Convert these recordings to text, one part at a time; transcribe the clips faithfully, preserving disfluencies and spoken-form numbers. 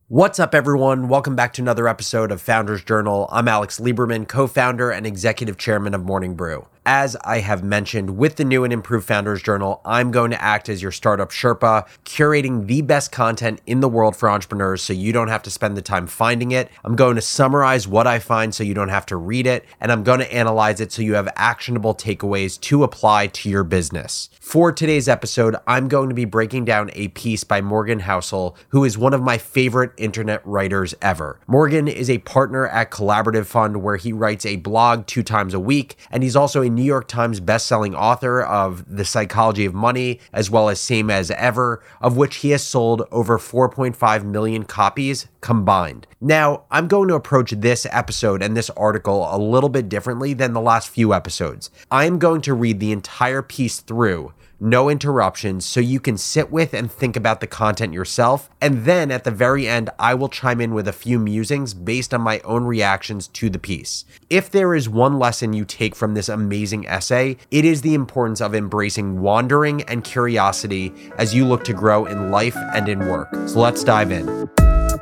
What's up, everyone? Welcome back to another episode of Founders Journal. I'm Alex Lieberman, co-founder and executive chairman of Morning Brew. As I have mentioned, with the new and improved Founders Journal, I'm going to act as your startup Sherpa, curating the best content in the world for entrepreneurs so you don't have to spend the time finding it. I'm going to summarize what I find so you don't have to read it, and I'm going to analyze it so you have actionable takeaways to apply to your business. For today's episode, I'm going to be breaking down a piece by Morgan Housel, who is one of my favorite internet writers ever. Morgan is a partner at Collaborative Fund, where he writes a blog two times a week, and he's also a New York Times bestselling author of The Psychology of Money, as well as Same as Ever, of which he has sold over four point five million copies combined. Now, I'm going to approach this episode and this article a little bit differently than the last few episodes. I'm going to read the entire piece through, no interruptions, so you can sit with and think about the content yourself. And then at the very end, I will chime in with a few musings based on my own reactions to the piece. If there is one lesson you take from this amazing essay, it is the importance of embracing wandering and curiosity as you look to grow in life and in work. So let's dive in.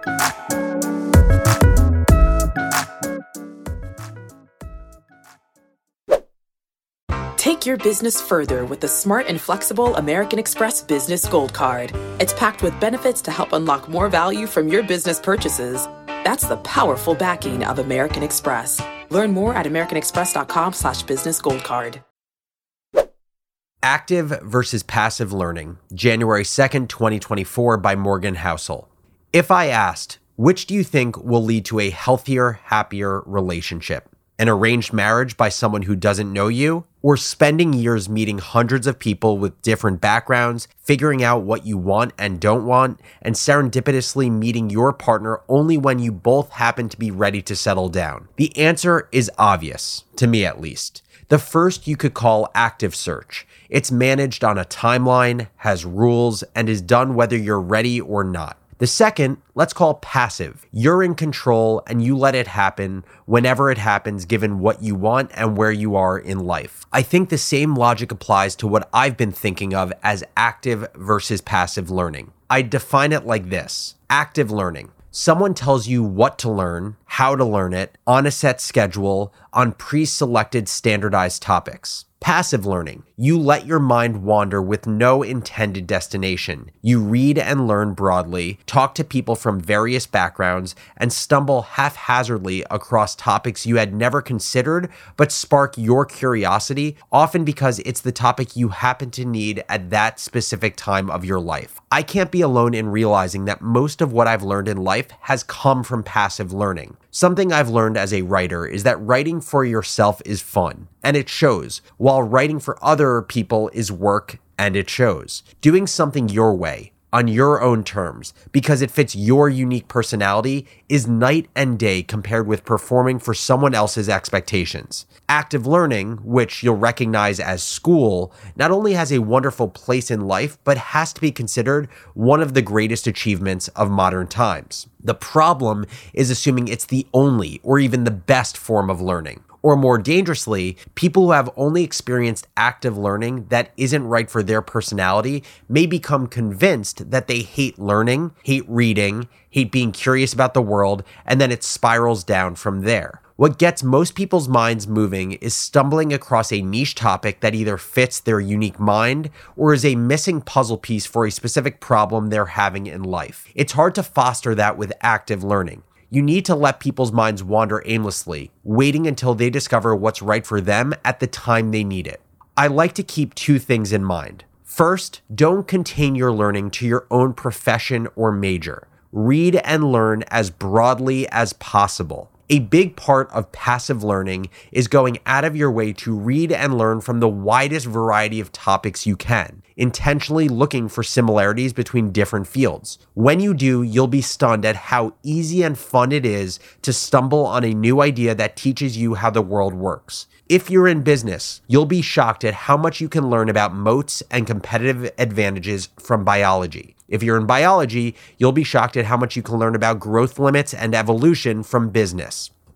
Take your business further with the smart and flexible American Express Business Gold Card. It's packed with benefits to help unlock more value from your business purchases. That's the powerful backing of American Express. Learn more at americanexpress.com slash business gold card. Active versus Passive Learning, January second, twenty twenty-four, by Morgan Housel. If I asked, which do you think will lead to a healthier, happier relationship? An arranged marriage by someone who doesn't know you, or spending years meeting hundreds of people with different backgrounds, figuring out what you want and don't want, and serendipitously meeting your partner only when you both happen to be ready to settle down? The answer is obvious, to me at least. The first you could call active search. It's managed on a timeline, has rules, and is done whether you're ready or not. The second, let's call passive. You're in control and you let it happen whenever it happens, given what you want and where you are in life. I think the same logic applies to what I've been thinking of as active versus passive learning. I define it like this. Active learning. Someone tells you what to learn, how to learn it, on a set schedule, on pre-selected standardized topics. Passive learning. You let your mind wander with no intended destination. You read and learn broadly, talk to people from various backgrounds, and stumble haphazardly across topics you had never considered, but spark your curiosity, often because it's the topic you happen to need at that specific time of your life. I can't be alone in realizing that most of what I've learned in life has come from passive learning. Something I've learned as a writer is that writing for yourself is fun, and it shows, while writing for other people is work, and it shows. Doing something your way, on your own terms, because it fits your unique personality, is night and day compared with performing for someone else's expectations. Active learning, which you'll recognize as school, not only has a wonderful place in life, but has to be considered one of the greatest achievements of modern times. The problem is assuming it's the only or even the best form of learning. Or more dangerously, people who have only experienced active learning that isn't right for their personality may become convinced that they hate learning, hate reading, hate being curious about the world, and then it spirals down from there. What gets most people's minds moving is stumbling across a niche topic that either fits their unique mind or is a missing puzzle piece for a specific problem they're having in life. It's hard to foster that with active learning. You need to let people's minds wander aimlessly, waiting until they discover what's right for them at the time they need it. I like to keep two things in mind. First, don't contain your learning to your own profession or major. Read and learn as broadly as possible. A big part of passive learning is going out of your way to read and learn from the widest variety of topics you can, intentionally looking for similarities between different fields. When you do, you'll be stunned at how easy and fun it is to stumble on a new idea that teaches you how the world works. If you're in business, you'll be shocked at how much you can learn about moats and competitive advantages from biology. If you're in biology, you'll be shocked at how much you can learn about growth limits and evolution from business.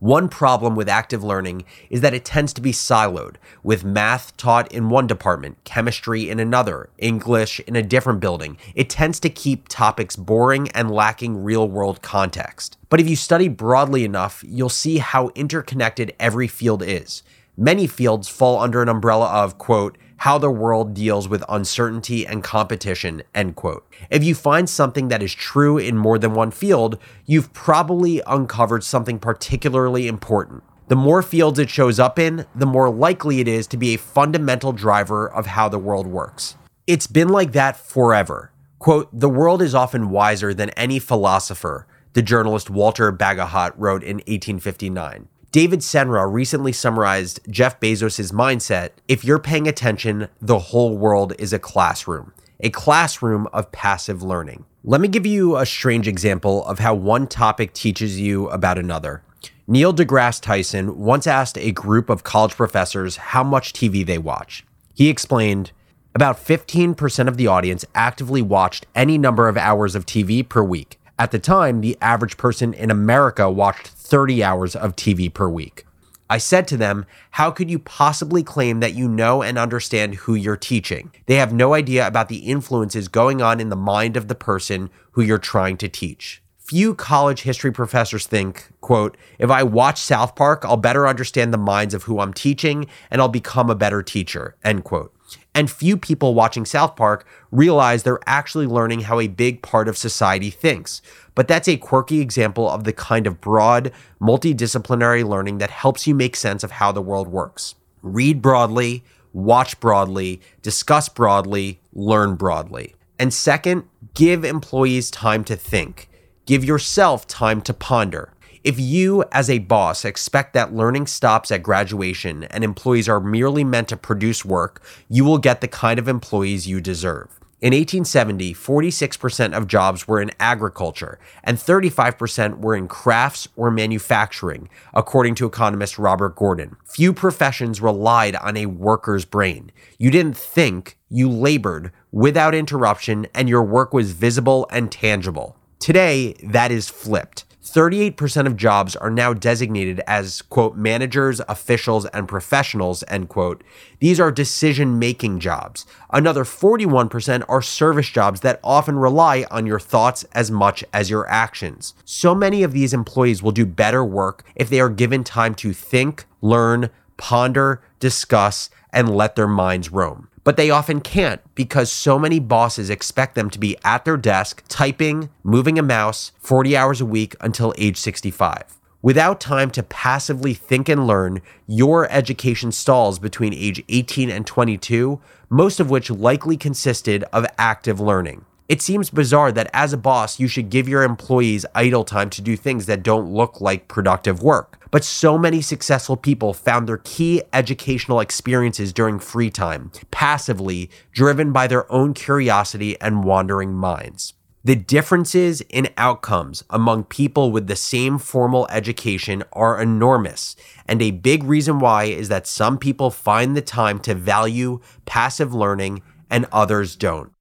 One problem with active learning is that it tends to be siloed, with math taught in one department, chemistry in another, English in a different building. It tends to keep topics boring and lacking real-world context. But if you study broadly enough, you'll see how interconnected every field is. Many fields fall under an umbrella of, quote, how the world deals with uncertainty and competition, end quote. If you find something that is true in more than one field, you've probably uncovered something particularly important. The more fields it shows up in, the more likely it is to be a fundamental driver of how the world works. It's been like that forever. Quote, the world is often wiser than any philosopher, the journalist Walter Bagehot wrote in eighteen fifty-nine. David Senra recently summarized Jeff Bezos' mindset: if you're paying attention, the whole world is a classroom, a classroom of passive learning. Let me give you a strange example of how one topic teaches you about another. Neil deGrasse Tyson once asked a group of college professors how much T V they watch. He explained, about fifteen percent of the audience actively watched any number of hours of T V per week. At the time, the average person in America watched thirty hours of T V per week. I said to them, how could you possibly claim that you know and understand who you're teaching? They have no idea about the influences going on in the mind of the person who you're trying to teach. Few college history professors think, quote, if I watch South Park, I'll better understand the minds of who I'm teaching and I'll become a better teacher, end quote. And few people watching South Park realize they're actually learning how a big part of society thinks. But that's a quirky example of the kind of broad, multidisciplinary learning that helps you make sense of how the world works. Read broadly, watch broadly, discuss broadly, learn broadly. And second, give employees time to think. Give yourself time to ponder. If you, as a boss, expect that learning stops at graduation and employees are merely meant to produce work, you will get the kind of employees you deserve. In eighteen seventy, forty-six percent of jobs were in agriculture and thirty-five percent were in crafts or manufacturing, according to economist Robert Gordon. Few professions relied on a worker's brain. You didn't think, you labored without interruption, and your work was visible and tangible. Today, that is flipped. thirty-eight percent of jobs are now designated as, quote, managers, officials, and professionals, end quote. These are decision-making jobs. Another forty-one percent are service jobs that often rely on your thoughts as much as your actions. So many of these employees will do better work if they are given time to think, learn, ponder, discuss, and let their minds roam. But they often can't because so many bosses expect them to be at their desk, typing, moving a mouse, forty hours a week until age sixty-five. Without time to passively think and learn, your education stalls between age eighteen and twenty-two, most of which likely consisted of active learning. It seems bizarre that as a boss, you should give your employees idle time to do things that don't look like productive work. But so many successful people found their key educational experiences during free time, passively, driven by their own curiosity and wandering minds. The differences in outcomes among people with the same formal education are enormous, and a big reason why is that some people find the time to value passive learning and others don't.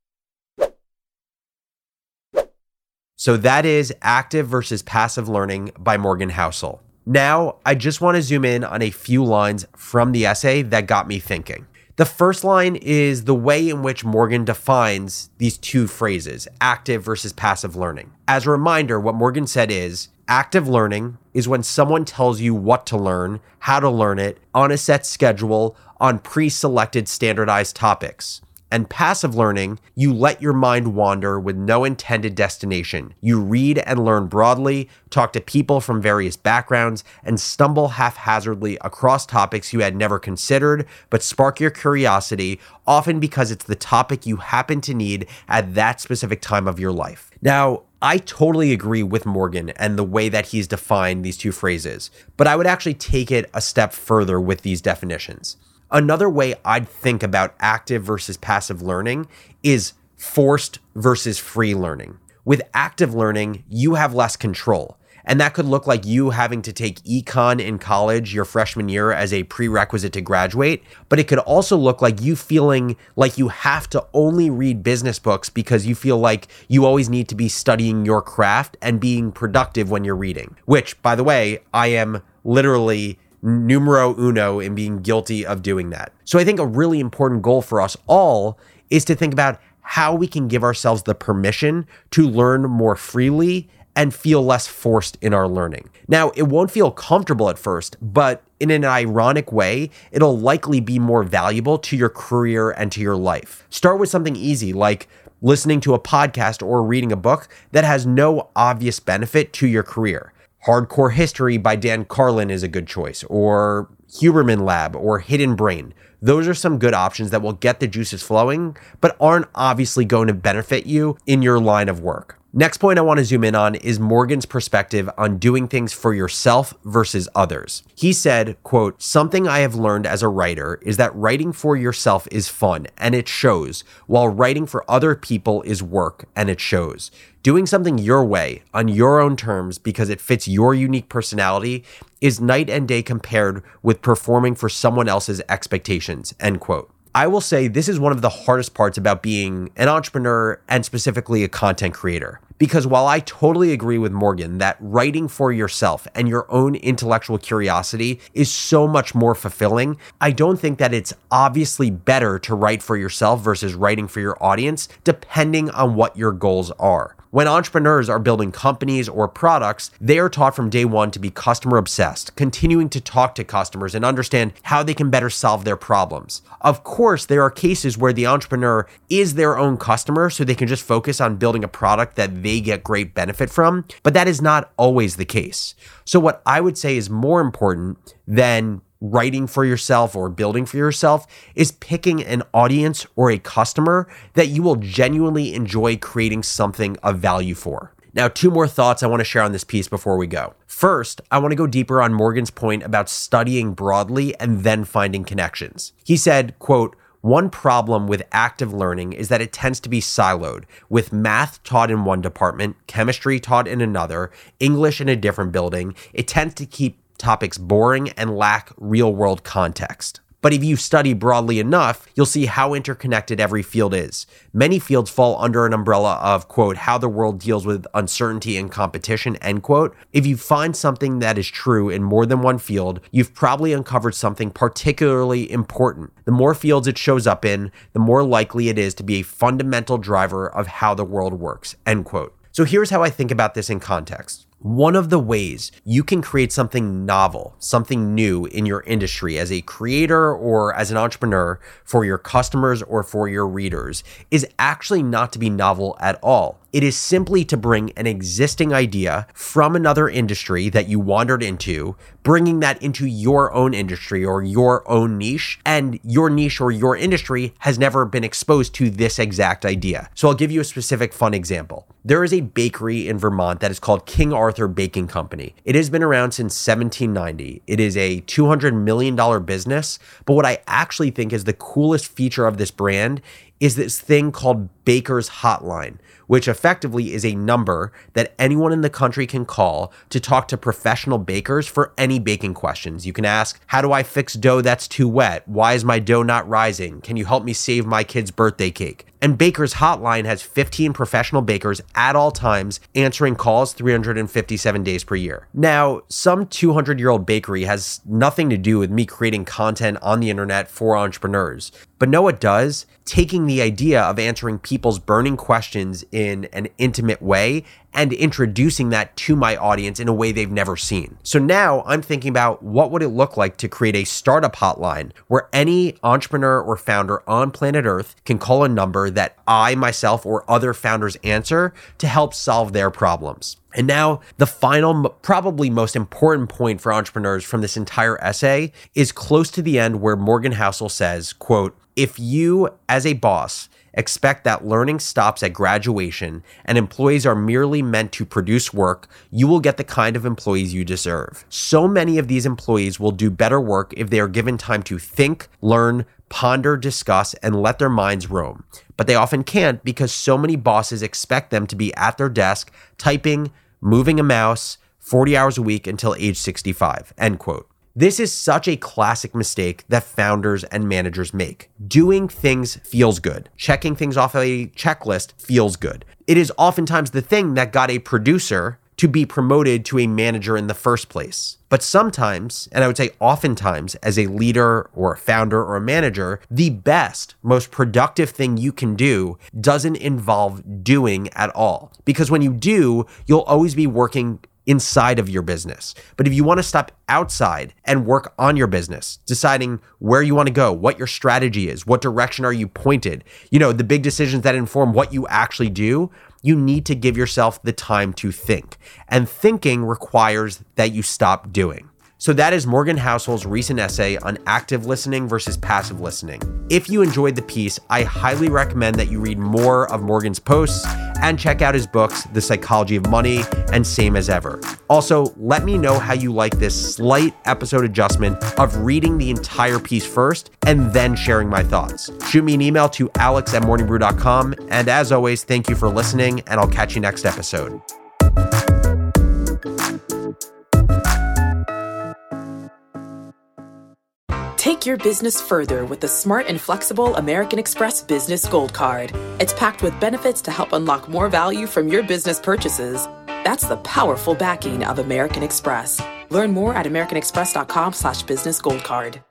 So that is Active versus Passive Learning by Morgan Housel. Now, I just want to zoom in on a few lines from the essay that got me thinking. The first line is the way in which Morgan defines these two phrases, active versus passive learning. As a reminder, what Morgan said is, active learning is when someone tells you what to learn, how to learn it, on a set schedule, on pre-selected standardized topics. And passive learning, you let your mind wander with no intended destination. You read and learn broadly, talk to people from various backgrounds, and stumble haphazardly across topics you had never considered, but spark your curiosity, often because it's the topic you happen to need at that specific time of your life. Now, I totally agree with Morgan and the way that he's defined these two phrases, but I would actually take it a step further with these definitions. Another way I'd think about active versus passive learning is forced versus free learning. With active learning, you have less control. And that could look like you having to take econ in college your freshman year as a prerequisite to graduate. But it could also look like you feeling like you have to only read business books because you feel like you always need to be studying your craft and being productive when you're reading. Which, by the way, I am literally numero uno in being guilty of doing that. So I think a really important goal for us all is to think about how we can give ourselves the permission to learn more freely and feel less forced in our learning. Now, it won't feel comfortable at first, but in an ironic way, it'll likely be more valuable to your career and to your life. Start with something easy like listening to a podcast or reading a book that has no obvious benefit to your career. Hardcore History by Dan Carlin is a good choice, or Huberman Lab or Hidden Brain. Those are some good options that will get the juices flowing, but aren't obviously going to benefit you in your line of work. Next point I want to zoom in on is Morgan's perspective on doing things for yourself versus others. He said, quote, "Something I have learned as a writer is that writing for yourself is fun and it shows, while writing for other people is work and it shows. Doing something your way, on your own terms, because it fits your unique personality is night and day compared with performing for someone else's expectations," end quote. I will say this is one of the hardest parts about being an entrepreneur and specifically a content creator. Because while I totally agree with Morgan that writing for yourself and your own intellectual curiosity is so much more fulfilling, I don't think that it's obviously better to write for yourself versus writing for your audience, depending on what your goals are. When entrepreneurs are building companies or products, they are taught from day one to be customer obsessed, continuing to talk to customers and understand how they can better solve their problems. Of course, there are cases where the entrepreneur is their own customer, so they can just focus on building a product that they get great benefit from, but that is not always the case. So what I would say is more important than writing for yourself or building for yourself is picking an audience or a customer that you will genuinely enjoy creating something of value for. Now, two more thoughts I want to share on this piece before we go. First, I want to go deeper on Morgan's point about studying broadly and then finding connections. He said, quote, "One problem with active learning is that it tends to be siloed, with math taught in one department, chemistry taught in another, English in a different building. It tends to keep topics boring and lack real-world context. But if you study broadly enough, you'll see how interconnected every field is. Many fields fall under an umbrella of, quote, how the world deals with uncertainty and competition, end quote. If you find something that is true in more than one field, you've probably uncovered something particularly important. The more fields it shows up in, the more likely it is to be a fundamental driver of how the world works," end quote. So here's how I think about this in context. One of the ways you can create something novel, something new in your industry as a creator or as an entrepreneur for your customers or for your readers is actually not to be novel at all. It is simply to bring an existing idea from another industry that you wandered into, bringing that into your own industry or your own niche, and your niche or your industry has never been exposed to this exact idea. So I'll give you a specific fun example. There is a bakery in Vermont that is called King Arthur Baking Company. It has been around since seventeen ninety. It is a two hundred million dollars business, but what I actually think is the coolest feature of this brand is this thing called Baker's Hotline, which effectively is a number that anyone in the country can call to talk to professional bakers for any baking questions. You can ask, how do I fix dough that's too wet? Why is my dough not rising? Can you help me save my kid's birthday cake? And Baker's Hotline has fifteen professional bakers at all times answering calls three hundred fifty-seven days per year. Now, some two hundred year old bakery has nothing to do with me creating content on the internet for entrepreneurs. But know what does? Taking the idea of answering people's burning questions in an intimate way and introducing that to my audience in a way they've never seen. So now I'm thinking about what would it look like to create a startup hotline where any entrepreneur or founder on planet Earth can call a number that I, myself, or other founders answer to help solve their problems. And now the final, probably most important point for entrepreneurs from this entire essay is close to the end where Morgan Housel says, quote, "If you, as a boss, expect that learning stops at graduation and employees are merely meant to produce work, you will get the kind of employees you deserve. So many of these employees will do better work if they are given time to think, learn, ponder, discuss, and let their minds roam. But they often can't because so many bosses expect them to be at their desk, typing, moving a mouse, forty hours a week until age sixty-five, end quote. This is such a classic mistake that founders and managers make. Doing things feels good. Checking things off a checklist feels good. It is oftentimes the thing that got a producer to be promoted to a manager in the first place. But sometimes, and I would say oftentimes, as a leader or a founder or a manager, the best, most productive thing you can do doesn't involve doing at all. Because when you do, you'll always be working inside of your business. But if you want to step outside and work on your business, deciding where you want to go, what your strategy is, what direction are you pointed, you know, the big decisions that inform what you actually do, you need to give yourself the time to think. And thinking requires that you stop doing. So that is Morgan Housel's recent essay on active listening versus passive listening. If you enjoyed the piece, I highly recommend that you read more of Morgan's posts and check out his books, The Psychology of Money and Same as Ever. Also, let me know how you like this slight episode adjustment of reading the entire piece first and then sharing my thoughts. Shoot me an email to alex at morning brew dot com. And as always, thank you for listening, and I'll catch you next episode. Take your business further with the smart and flexible American Express Business Gold Card. It's packed with benefits to help unlock more value from your business purchases. That's the powerful backing of American Express. Learn more at americanexpress.com slash business gold card.